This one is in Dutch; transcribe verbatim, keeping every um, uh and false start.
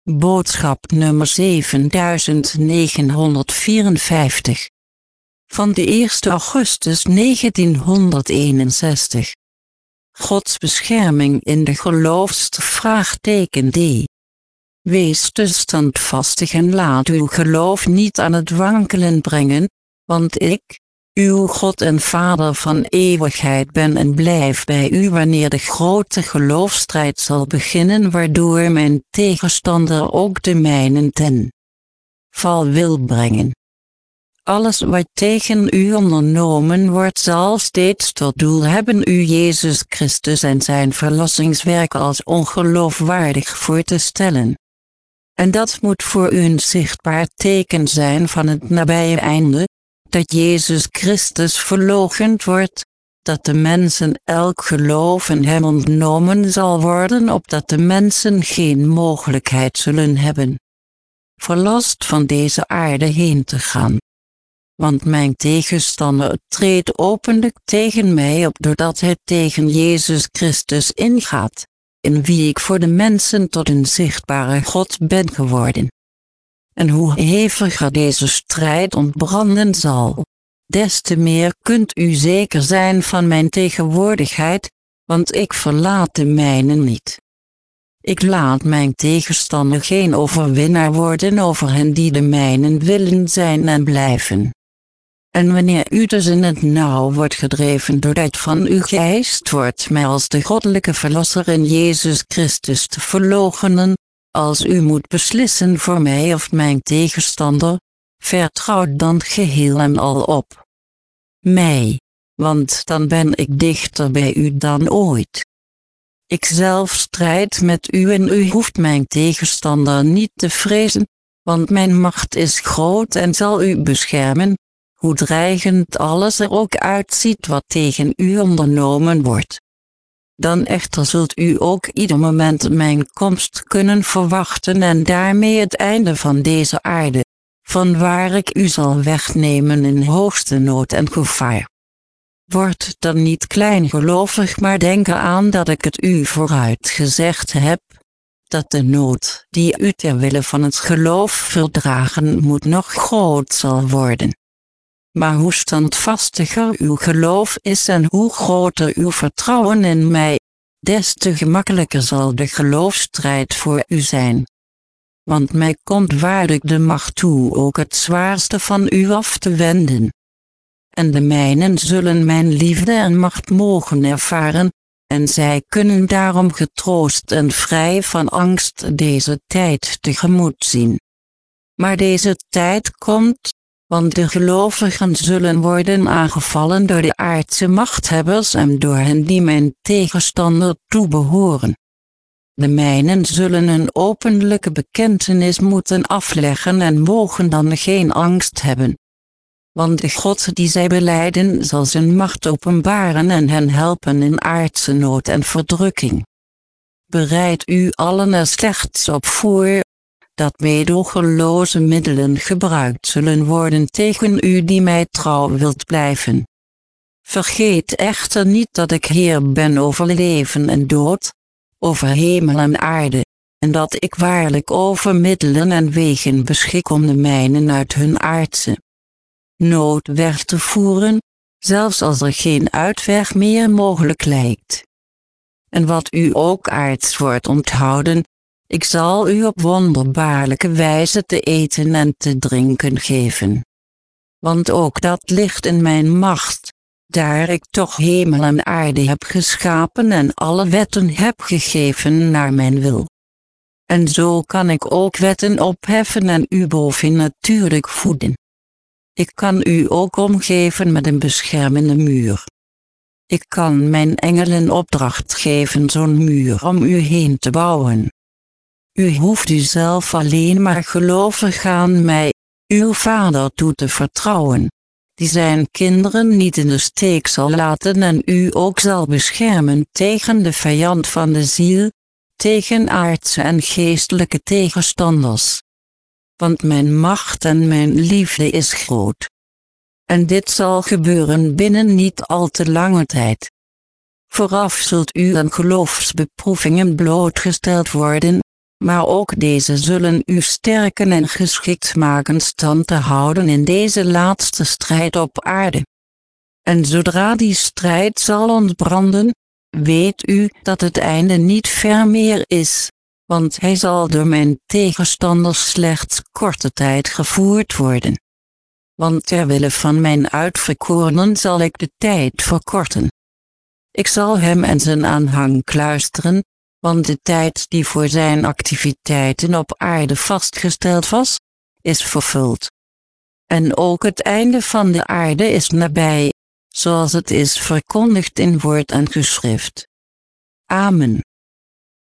Boodschap nummer zevenduizend negenhonderdvierenvijftig. Van de eerste augustus negentienhonderdeenenzestig. Gods bescherming in de geloofsvraag D. Wees dus standvastig en laat uw geloof niet aan het wankelen brengen, want ik, uw God en Vader van eeuwigheid ben en blijf bij u wanneer de grote geloofsstrijd zal beginnen waardoor mijn tegenstander ook de mijnen ten val wil brengen. Alles wat tegen u ondernomen wordt zal steeds tot doel hebben u Jezus Christus en zijn verlossingswerk als ongeloofwaardig voor te stellen. En dat moet voor u een zichtbaar teken zijn van het nabije einde, dat Jezus Christus verloochend wordt, dat de mensen elk geloof in hem ontnomen zal worden opdat de mensen geen mogelijkheid zullen hebben verlost van deze aarde heen te gaan. Want mijn tegenstander treedt openlijk tegen mij op doordat hij tegen Jezus Christus ingaat, in wie ik voor de mensen tot een zichtbare God ben geworden. En hoe heviger deze strijd ontbranden zal, des te meer kunt u zeker zijn van mijn tegenwoordigheid, want ik verlaat de mijnen niet. Ik laat mijn tegenstander geen overwinnaar worden over hen die de mijnen willen zijn en blijven. En wanneer u dus in het nauw wordt gedreven doordat van u geëist wordt mij als de goddelijke verlosser in Jezus Christus te verloochenen, als u moet beslissen voor mij of mijn tegenstander, vertrouw dan geheel en al op mij, want dan ben ik dichter bij u dan ooit. Ik zelf strijd met u en u hoeft mijn tegenstander niet te vrezen, want mijn macht is groot en zal u beschermen, hoe dreigend alles er ook uitziet wat tegen u ondernomen wordt. Dan echter zult u ook ieder moment mijn komst kunnen verwachten en daarmee het einde van deze aarde, vanwaar ik u zal wegnemen in hoogste nood en gevaar. Word dan niet kleingelovig, maar denk aan dat ik het u vooruit gezegd heb, dat de nood die u ter wille van het geloof verdragen moet nog groot zal worden. Maar hoe standvastiger uw geloof is en hoe groter uw vertrouwen in mij, des te gemakkelijker zal de geloofsstrijd voor u zijn. Want mij komt waarlijk de macht toe ook het zwaarste van u af te wenden. En de mijnen zullen mijn liefde en macht mogen ervaren, en zij kunnen daarom getroost en vrij van angst deze tijd tegemoet zien. Maar deze tijd komt, want de gelovigen zullen worden aangevallen door de aardse machthebbers en door hen die mijn tegenstander toebehoren. De mijnen zullen een openlijke bekentenis moeten afleggen en mogen dan geen angst hebben. Want de God die zij belijden zal zijn macht openbaren en hen helpen in aardse nood en verdrukking. Bereid u allen er slechts op voor, dat meedogenloze middelen gebruikt zullen worden tegen u die mij trouw wilt blijven. Vergeet echter niet dat ik Heer ben over leven en dood, over hemel en aarde, en dat ik waarlijk over middelen en wegen beschik om de mijnen uit hun aardse nood weg te voeren, zelfs als er geen uitweg meer mogelijk lijkt. En wat u ook aards wordt onthouden, ik zal u op wonderbaarlijke wijze te eten en te drinken geven. Want ook dat ligt in mijn macht, daar ik toch hemel en aarde heb geschapen en alle wetten heb gegeven naar mijn wil. En zo kan ik ook wetten opheffen en u bovennatuurlijk voeden. Ik kan u ook omgeven met een beschermende muur. Ik kan mijn engelen opdracht geven zo'n muur om u heen te bouwen. U hoeft u zelf alleen maar gelovig aan mij, uw Vader toe te vertrouwen, die zijn kinderen niet in de steek zal laten en u ook zal beschermen tegen de vijand van de ziel, tegen aardse en geestelijke tegenstanders. Want mijn macht en mijn liefde is groot. En dit zal gebeuren binnen niet al te lange tijd. Vooraf zult u aan geloofsbeproevingen blootgesteld worden, maar ook deze zullen u sterken en geschikt maken stand te houden in deze laatste strijd op aarde. En zodra die strijd zal ontbranden, weet u dat het einde niet ver meer is, want hij zal door mijn tegenstanders slechts korte tijd gevoerd worden. Want ter wille van mijn uitverkorenen zal ik de tijd verkorten. Ik zal hem en zijn aanhang kluisteren, want de tijd die voor zijn activiteiten op aarde vastgesteld was, is vervuld. En ook het einde van de aarde is nabij, zoals het is verkondigd in woord en geschrift. Amen.